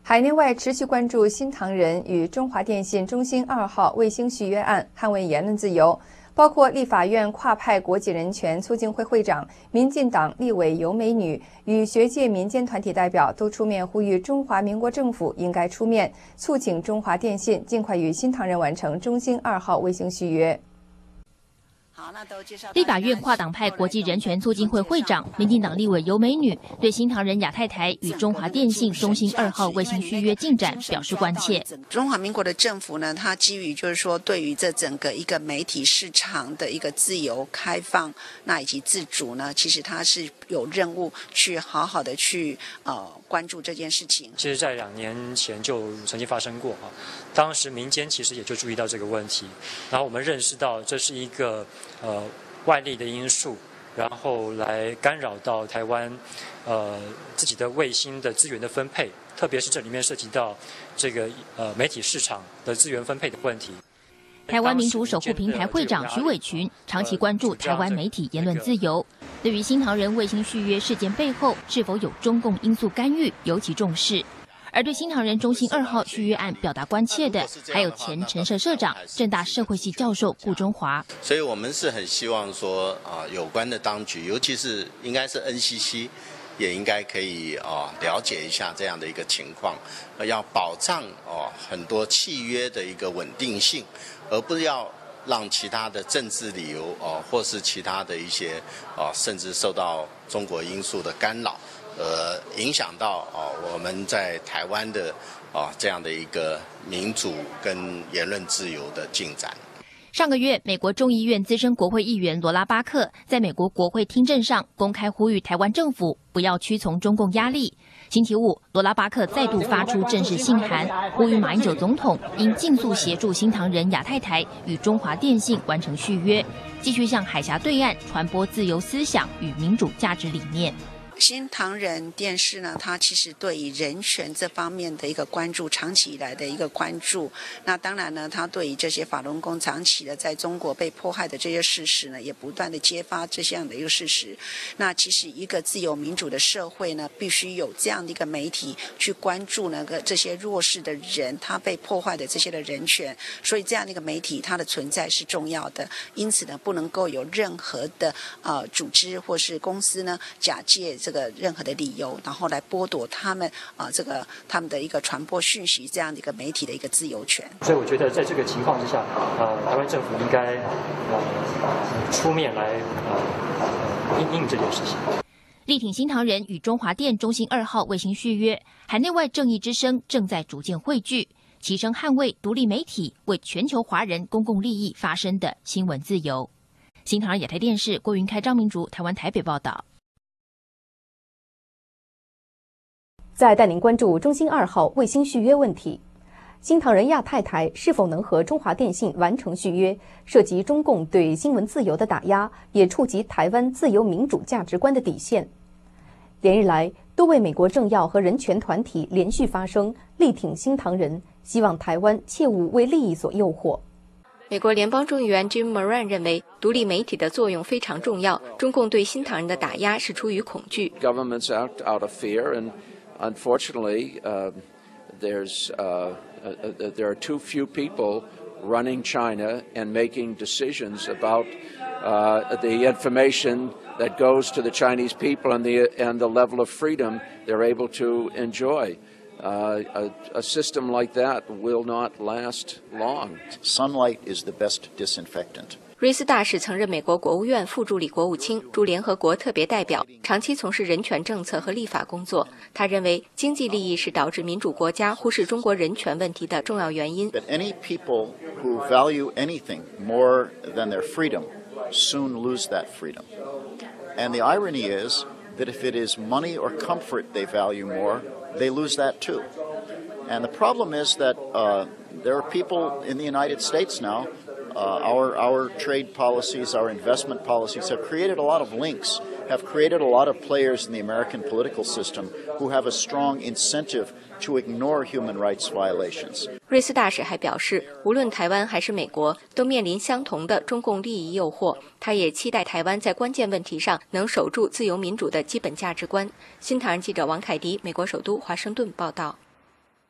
海内外持续关注新唐人与中华电信中兴2号卫星续约案，捍卫言论自由。包括立法院跨派国际人权促进会会长、民进党立委尤美女与学界民间团体代表都出面呼吁中华民国政府应该出面促请中华电信尽快与新唐人完成中兴2号卫星续约。 立法院跨党派国际人权促进会会长、民进党立委尤美女对新唐人亚太台与中华电信中兴2号卫星续约进展表示关切。 中华民国的政府呢，它基于就是说对于这整个一个媒体市场的一个自由开放，那以及自主呢，其实它是有任务去好好的去关注这件事情。 其实在2年前就曾经发生过啊，当时民间其实也就注意到这个问题，然后我们认识到这是一个外力的因素，然后来干扰到台湾自己的卫星的资源的分配，特别是这里面涉及到这个媒体市场的资源分配的问题。 台湾民主守护平台会长徐伟群长期关注台湾媒体言论自由，对于新唐人卫星续约事件背后是否有中共因素干预尤其重视。而对新唐人中兴2号续约案表达关切的，还有前陈社社长、政大社会系教授顾中华。 所以我们是很希望说有关的当局，尤其是应该是 NCC， 也应该可以了解一下这样的一个情况，要保障很多契约的一个稳定性，而不要让其他的政治理由或是其他的一些甚至受到中国因素的干扰。影响到我们在台湾的这样的一个民主跟言论自由的进展。 上个月，美国众议院资深国会议员罗拉巴克在美国国会听证上公开呼吁台湾政府不要屈从中共压力。星期五，罗拉巴克再度发出正式信函，呼吁马英九总统应尽速协助新唐人亚太台与中华电信完成续约，继续向海峡对岸传播自由思想与民主价值理念。 新唐人电视呢，它其实对于人权这方面的一个关注，长期以来的一个关注。那当然呢，它对于这些法轮功长期的在中国被迫害的这些事实呢，也不断的揭发这样的一个事实。那其实一个自由民主的社会呢，必须有这样的一个媒体去关注那个这些弱势的人，他被破坏的这些的人权。所以这样的一个媒体，它的存在是重要的。因此呢，不能够有任何的组织或是公司呢，假借这个任何的理由，然后来剥夺他们他们的一个传播讯息这样的一个媒体的一个自由权。 所以我觉得在这个情况之下，台湾政府应该出面来应这件事情。 力挺新唐人与中华电中兴2号卫星续约，海内外正义之声正在逐渐汇聚，齐声捍卫独立媒体为全球华人公共利益发声的新闻自由。新唐人亚太电视郭云开、张明竹，台湾台北报道。 再带您关注中兴2号卫星续约问题。新唐人亚太台是否能和中华电信完成续约，涉及中共对新闻自由的打压，也触及台湾自由民主价值观的底线。连日来，多位美国政要和人权团体连续发声，力挺新唐人，希望台湾切勿为利益所诱惑。 美国联邦众议员 Jim Moran 认为，独立媒体的作用非常重要，中共对新唐人的打压是出于恐惧。 Governments out of fear, and unfortunately, there are too few people running China and making decisions about the information that goes to the Chinese people and the level of freedom they're able to enjoy. A system like that will not last long. Sunlight is the best disinfectant. 瑞斯大使曾任美国国务院副助理国务卿、驻联合国特别代表，长期从事人权政策和立法工作。他认为，经济利益是导致民主国家忽视中国人权问题的重要原因。 That any people who value anything more than their freedom soon lose that freedom. And the irony is that if it is money or comfort they value more, they lose that too. And the problem is that there are people in the United States now, our trade policies, our investment policies have created a lot of links, have created a lot of players in the American political system who have a strong incentive to ignore human rights violations. 瑞斯大使还表示，无论台湾还是美国，都面临相同的中共利益诱惑。他也期待台湾在关键问题上能守住自由民主的基本价值观。新唐人记者王凯迪，美国首都华盛顿报道。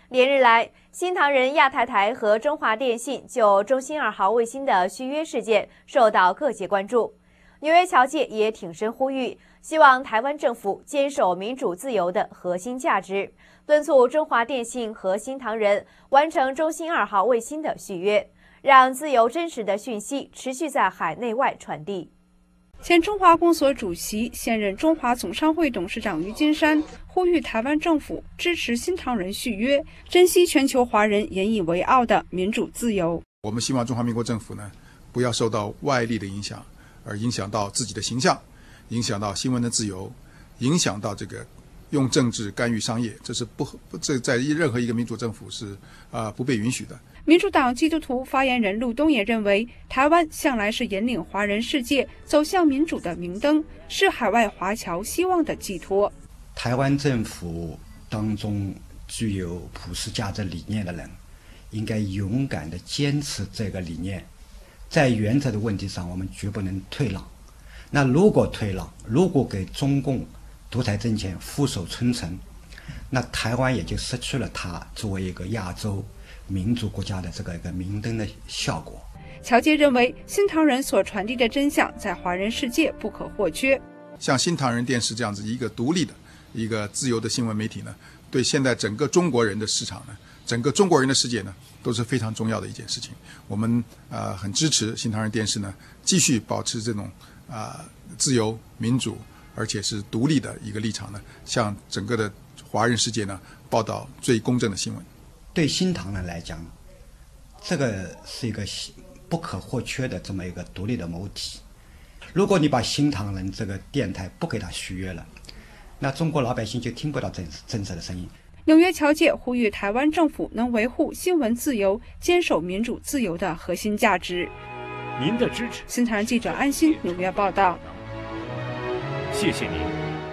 连日来，新唐人亚太台和中华电信就中兴2号卫星的续约事件受到各界关注。纽约侨界也挺身呼吁，希望台湾政府坚守民主自由的核心价值，敦促中华电信和新唐人完成中兴2号卫星的续约，让自由真实的讯息持续在海内外传递。 前中华公所主席、现任中华总商会董事长于金山呼吁台湾政府支持新唐人续约，珍惜全球华人引以为傲的民主自由。 我们希望中华民国政府呢，不要受到外力的影响，而影响到自己的形象，影响到新闻的自由，影响到这个用政治干预商业，这在任何一个民主政府是不被允许的。 民主党基督徒发言人陆东也认为，台湾向来是引领华人世界走向民主的明灯，是海外华侨希望的寄托。 台湾政府当中具有普世价值理念的人，应该勇敢地坚持这个理念，在原则的问题上，我们绝不能退让。那如果退让，如果给中共独裁政权俯首称臣，那台湾也就失去了它作为一个亚洲民主国家的这个一个明灯的效果。 侨界认为，新唐人所传递的真相在华人世界不可或缺。 像新唐人电视这样子一个独立的、一个自由的新闻媒体呢，对现在整个中国人的市场呢，整个中国人的世界呢，都是非常重要的一件事情。我们很支持新唐人电视呢，继续保持这种自由、民主，而且是独立的一个立场呢，向整个的华人世界呢报道最公正的新闻。 对新唐人来讲，这个是一个不可或缺的这么一个独立的媒体。如果你把新唐人这个电台不给他续约了，那中国老百姓就听不到真实的声音。 纽约侨界呼吁台湾政府能维护新闻自由，坚守民主自由的核心价值。 您的支持。 新唐人记者安心纽约报道。 谢谢您。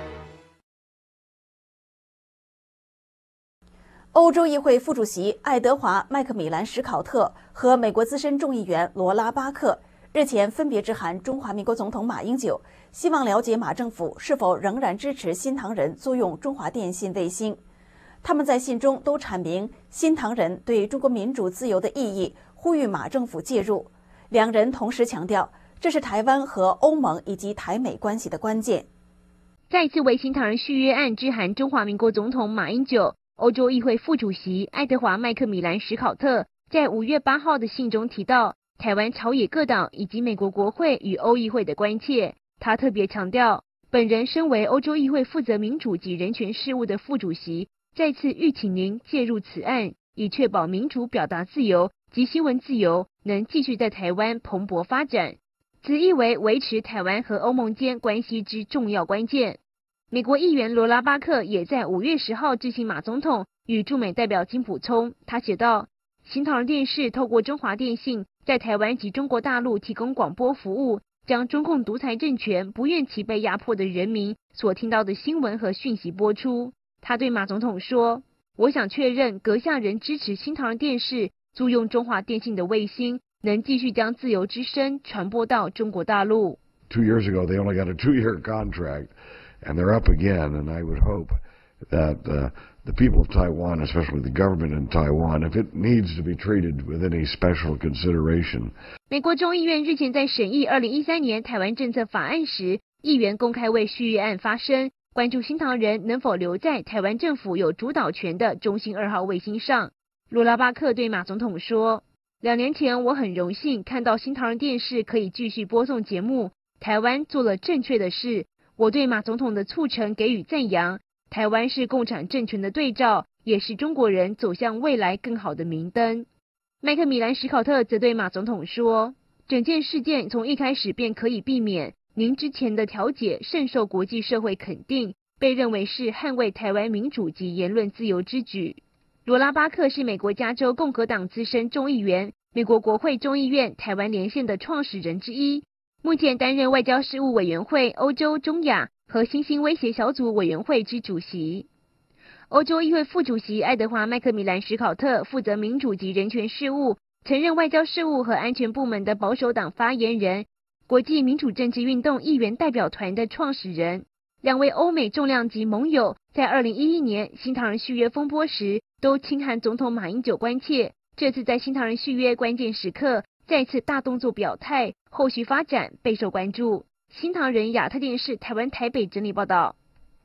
欧洲议会副主席爱德华·麦克米兰·史考特和美国资深众议员罗拉·巴克日前分别致函中华民国总统马英九，希望了解马政府是否仍然支持新唐人租用中华电信卫星。他们在信中都阐明新唐人对中国民主自由的意义，呼吁马政府介入。两人同时强调，这是台湾和欧盟以及台美关系的关键。 再次为新唐人续约案致函中华民国总统马英九，欧洲议会副主席爱德华·麦克米兰·史考特在5月8号的信中提到台湾朝野各党以及美国国会与欧议会的关切。他特别强调，本人身为欧洲议会负责民主及人权事务的副主席，再次吁请您介入此案，以确保民主表达自由及新闻自由能继续在台湾蓬勃发展。此意为维持台湾和欧盟间关系之重要关键。美国议员罗拉巴克也在5月10号致信马总统与驻美代表金溥聪，他写道：新唐人电视透过中华电信在台湾及中国大陆提供广播服务，将中共独裁政权不愿其被压迫的人民所听到的新闻和讯息播出。他对马总统说：我想确认阁下仍支持新唐人电视租用中华电信的卫星，能继续将自由之声传播到中国大陆。 2 years ago they only got a 2-year contract and they're up again, and I would hope that the people of Taiwan, especially the government in Taiwan, if it needs to be treated with any special consideration. 美国众议院日前在审议2013年台湾政策法案时，议员公开为续约案发声，关注新唐人能否留在台湾政府有主导权的中兴2号卫星上。罗拉巴克对马总统说：2年前我很荣幸看到新唐人电视可以继续播送节目，台湾做了正确的事，我对马总统的促成给予赞扬。台湾是共产政权的对照，也是中国人走向未来更好的明灯。麦克米兰·史考特则对马总统说：整件事件从一开始便可以避免，您之前的调解甚受国际社会肯定，被认为是捍卫台湾民主及言论自由之举。罗拉巴克是美国加州共和党资深众议员，美国国会众议院台湾连线的创始人之一，目前担任外交事务委员会欧洲、中亚和新兴威胁小组委员会之主席。欧洲议会副主席爱德华·麦克米兰·史考特负责民主及人权事务，曾任外交事务和安全部门的保守党发言人，国际民主政治运动议员代表团的创始人。 两位欧美重量级盟友在2011年新唐人续约风波时，都轻喊总统马英九关切。这次在新唐人续约关键时刻，再次大动作表态，后续发展备受关注。新唐人亚太电视台湾台北整理报道。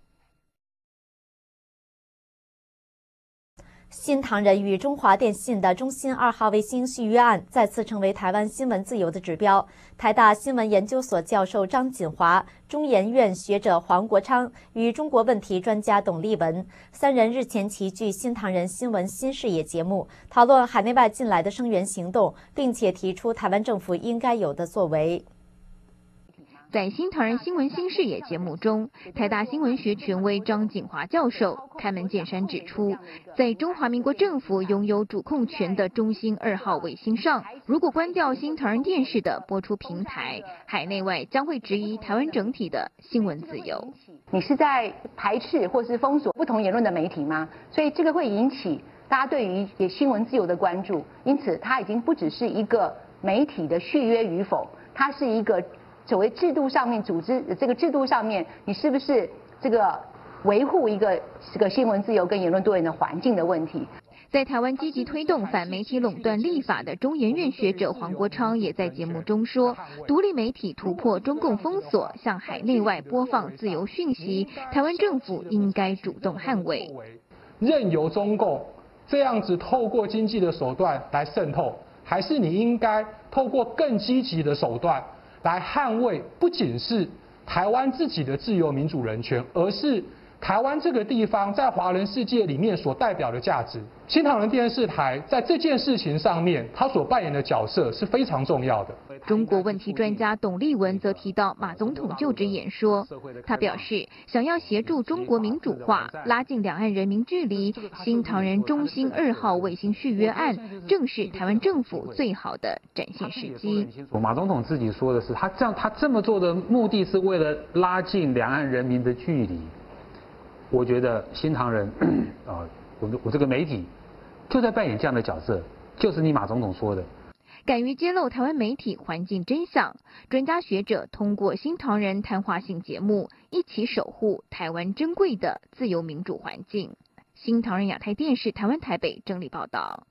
新唐人与中华电信的中信2号卫星续约案再次成为台湾新闻自由的指标。台大新闻研究所教授张锦华、中研院学者黄国昌与中国问题专家董立文三人日前齐聚新唐人新闻新视野节目，讨论海内外近来的声援行动，并且提出台湾政府应该有的作为。 在新唐人新闻新视野节目中，台大新闻学权威张锦华教授开门见山指出，在中华民国政府拥有主控权的中兴2号卫星上，如果关掉新唐人电视的播出平台，海内外将会质疑台湾整体的新闻自由。 你是在排斥或是封锁不同言论的媒体吗？所以这个会引起大家对于新闻自由的关注，因此它已经不只是一个媒体的续约与否，它是一个所谓制度上面组织这个制度上面，你是不是这个维护一个这个新闻自由跟言论多元的环境的问题？ 在台湾积极推动反媒体垄断立法的中研院学者黄国昌也在节目中说，独立媒体突破中共封锁，向海内外播放自由讯息，台湾政府应该主动捍卫。 任由中共这样子透过经济的手段来渗透，还是你应该透过更积极的手段来捍卫不仅是台湾自己的自由民主人权，而是台湾这个地方在华人世界里面所代表的价值。新唐人电视台在这件事情上面，它所扮演的角色是非常重要的。 中国问题专家董立文则提到马总统就职演说，他表示想要协助中国民主化，拉近两岸人民距离，新唐人中兴2号卫星续约案正是台湾政府最好的展现时机。 马总统自己说的是，他这么做的目的是为了拉近两岸人民的距离。我觉得新唐人我这个媒体就在扮演这样的角色，就是你马总统说的。 敢于揭露台湾媒体环境真相，专家学者通过新唐人谈话性节目，一起守护台湾珍贵的自由民主环境。新唐人亚太电视台湾台北整理报道。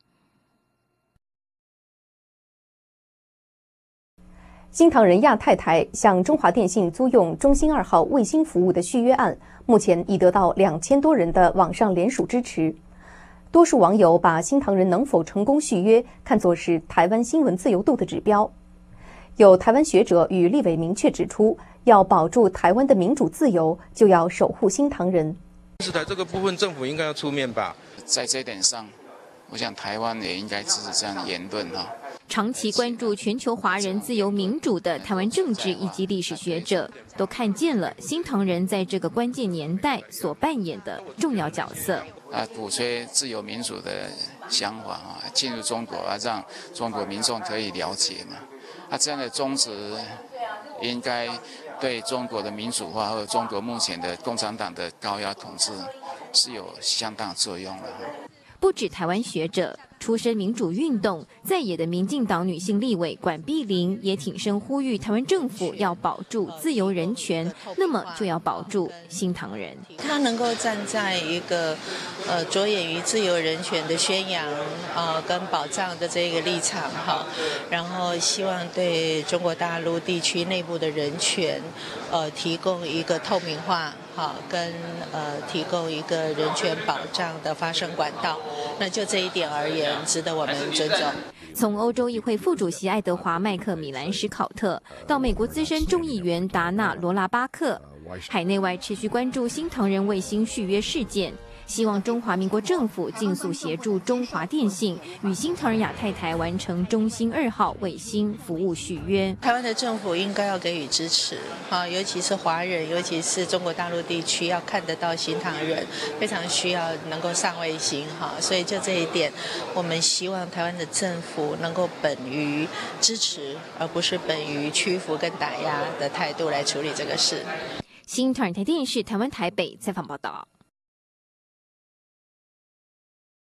新唐人亚太台向中华电信租用中兴2号卫星服务的续约案，目前已得到2000多人的网上联署支持。多数网友把新唐人能否成功续约看作是台湾新闻自由度的指标。有台湾学者与立委明确指出，要保住台湾的民主自由，就要守护新唐人。 电视台这个部分，政府应该要出面吧？ 在这一点上，我想台湾也应该支持这样的言论哈。 长期关注全球华人自由民主的台湾政治以及历史学者，都看见了新唐人在这个关键年代所扮演的重要角色。 鼓吹自由民主的想法啊，进入中国啊，让中国民众可以了解嘛。这样的宗旨应该对中国的民主化和中国目前的共产党的高压统治是有相当作用的。 不止台湾学者，出身民主运动在野的民进党女性立委管碧玲也挺身呼吁台湾政府要保住自由人权，那么就要保住新唐人。 他能够站在一个着眼于自由人权的宣扬跟保障的这个立场哈，然后希望对中国大陆地区内部的人权提供一个透明化好跟提供一个人权保障的发声管道。那就这一点而言，值得我们尊重。 从欧洲议会副主席爱德华·麦克米兰·史考特到美国资深众议员达纳·罗拉巴克，海内外持续关注新唐人卫星续约事件，希望中华民国政府尽速协助中华电信与新唐人亚太台完成中兴2号卫星服务续约。 台湾的政府应该要给予支持，尤其是华人，尤其是中国大陆地区要看得到新唐人，非常需要能够上卫星所以就这一点，我们希望台湾的政府能够本于支持，而不是本于屈服跟打压的态度来处理这个事。 新唐人台电视台湾台北采访报道。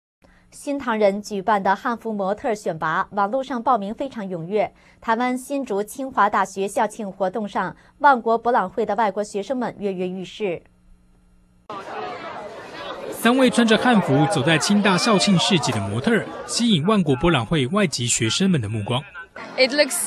新唐人举办的汉服模特选拔，网络上报名非常踊跃。台湾新竹清华大学校庆活动上，万国博览会的外国学生们跃跃欲试。 3位穿着汉服走在清大校庆市集的模特儿，吸引万国博览会外籍学生们的目光。 It looks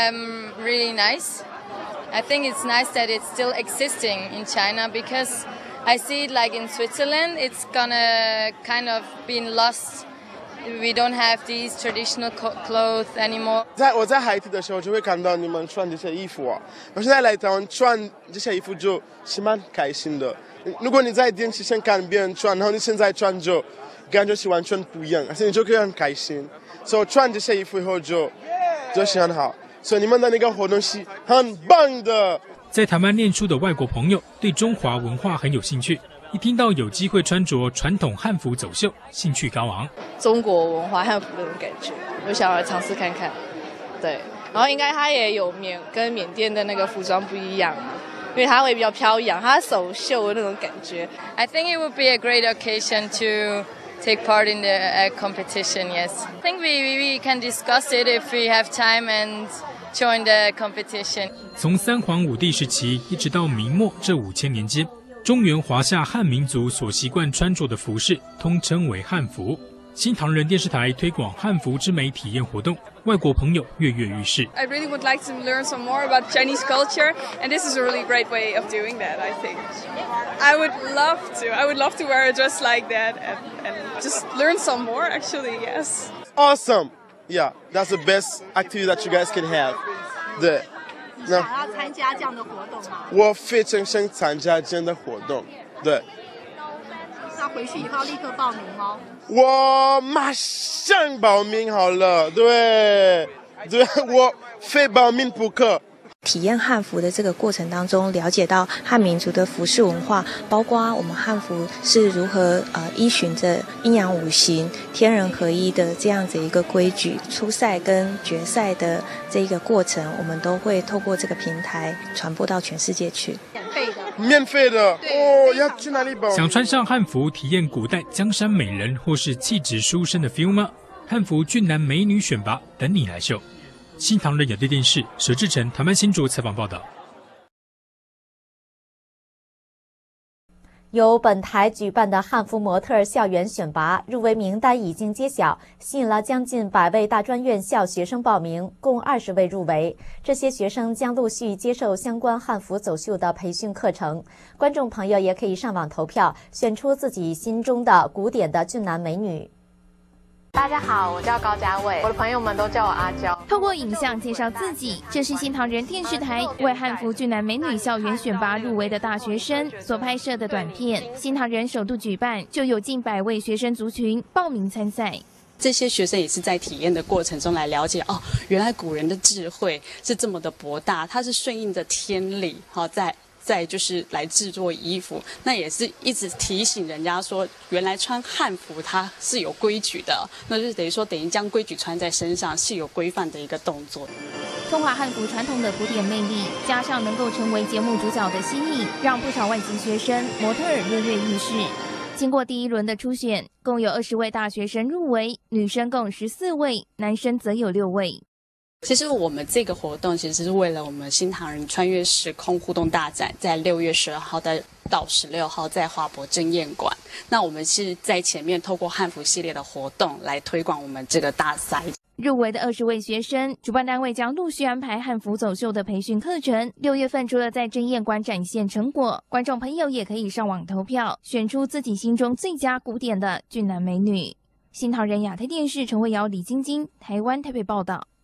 really nice. I think it's nice that it's still existing in China because I see it like in Switzerland, it's gonna kind of been lost. We don't have these traditional clothes anymore. 我在海地的时候就会看到你们穿这些衣服啊，我现在来台湾穿这些衣服就是蛮开心的。如果你在电视上看别人穿，然后你现在穿就感觉是完全不一样，而且你就可以很开心。所以穿这些衣服以后就是很好。所以你们的那个活动是很棒的。 在台湾念书的外国朋友对中华文化很有兴趣，一听到有机会穿着传统汉服走秀，兴趣高昂。 中国文化汉服那种感觉，我想要尝试看看。对，然后应该它也有跟缅甸的那个服装不一样，因为它会比较飘扬，它手绣的那种感觉。 I think it would be a great occasion to take part in the competition. Yes, I think we can discuss it if we have time and join the competition. 从三皇五帝时期一直到明末这5000年间，中原华夏汉民族所习惯穿着的服饰，通称为汉服。新唐人电视台推广汉服之美体验活动，外国朋友跃跃欲试。 I really would like to learn some more about Chinese culture, and this is a really great way of doing that, I think. I would love to. I would love to wear a dress like that and just learn some more, actually, yes. Awesome. Yeah, that's the best activity that you guys can have. 对。 你想要参加这样的活动吗？ 我非常想参加这样的活动。对。 那回去以后立刻报名哦。 我马上报名好了。对，我非报名不可。 体验汉服的这个过程当中，了解到汉民族的服饰文化，包括我们汉服是如何依循着阴阳五行、天人合一的这样子一个规矩，初赛跟决赛的这一个过程，我们都会透过这个平台传播到全世界去。 免费的哦，要去哪里报？ 想穿上汉服体验古代江山美人或是气质书生的 feel 吗？汉服俊男美女选拔等你来秀。新唐人亚太电视佘志成台湾新竹采访报道。 由本台举办的汉服模特校园选拔入围名单已经揭晓，吸引了将近100位大专院校学生报名，共20位入围。这些学生将陆续接受相关汉服走秀的培训课程。观众朋友也可以上网投票，选出自己心中的古典的俊男美女。 大家好，我叫高嘉伟，我的朋友们都叫我阿娇。 透过影像介绍自己，这是新唐人电视台为汉服俊男美女校园选拔入围的大学生所拍摄的短片。新唐人首度举办，就有近100位学生族群报名参赛。 这些学生也是在体验的过程中来了解哦，原来古人的智慧是这么的博大，它是顺应着天理，再就是来制作衣服，那也是一直提醒人家说，原来穿汉服它是有规矩的，那就是等于将规矩穿在身上是有规范的一个动作。 中华汉服传统的古典魅力，加上能够成为节目主角的吸引，让不少外籍学生、模特儿跃跃欲试。经过第1轮的初选，共有20位大学生入围，女生共14位，男生则有6位。 其实我们这个活动其实是为了我们新唐人穿越时空互动大展，在6月12号到16号在华博正宴馆。那我们是在前面透过汉服系列的活动来推广我们这个大赛。 入围的20位学生，主办单位将陆续安排汉服走秀的培训课程。6月份除了在正宴馆展现成果，观众朋友也可以上网投票，选出自己心中最佳古典的俊男美女。新唐人亚太电视陈慧瑶、李晶晶，台湾台北报道。